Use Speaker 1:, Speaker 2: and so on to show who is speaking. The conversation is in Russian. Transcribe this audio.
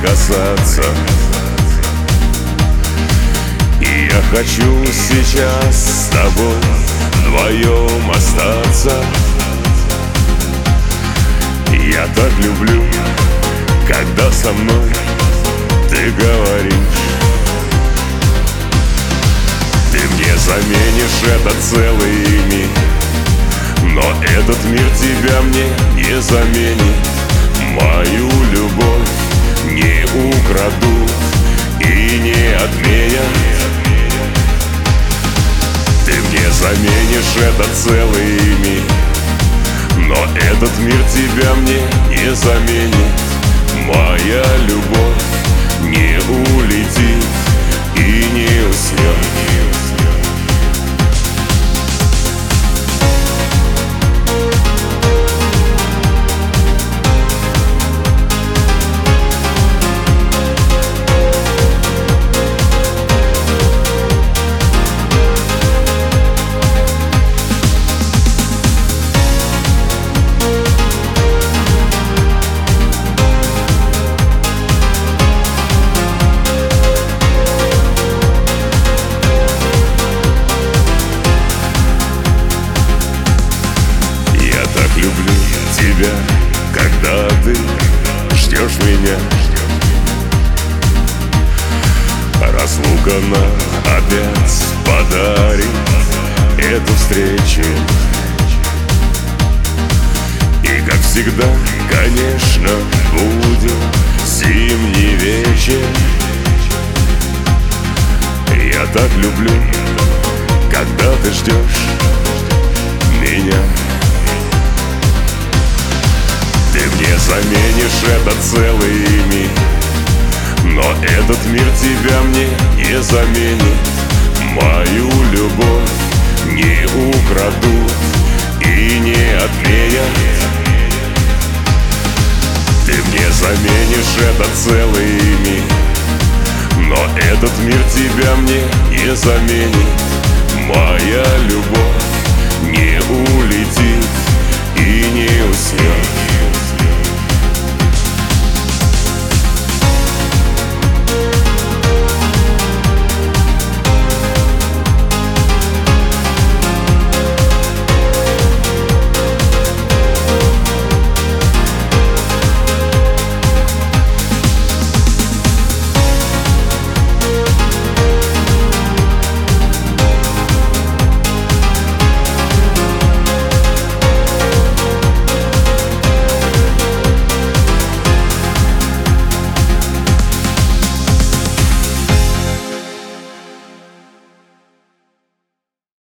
Speaker 1: касаться. И я хочу сейчас с тобой вдвоем остаться. Я так люблю, когда со мной ты говоришь. Ты мне заменишь этот целый мир, но этот мир тебя мне не заменит. Мою любовь не украдут и не отменят. Ты мне заменишь этот целый мир, но этот мир тебя мне не заменит. Моя любовь не улетит и не уснет. Люблю тебя, когда ты ждешь меня. Разлука нам опять подарит эту встречу. И как всегда, конечно, будет зимний вечер. Я так люблю, когда ты ждешь меня. Ты мне заменишь этот целый мир, но этот мир тебя мне не заменит. Мою любовь не украдут и не отменят. Ты мне заменишь этот целый мир, но этот мир тебя мне не заменит. Моя любовь не улетит и не уснет.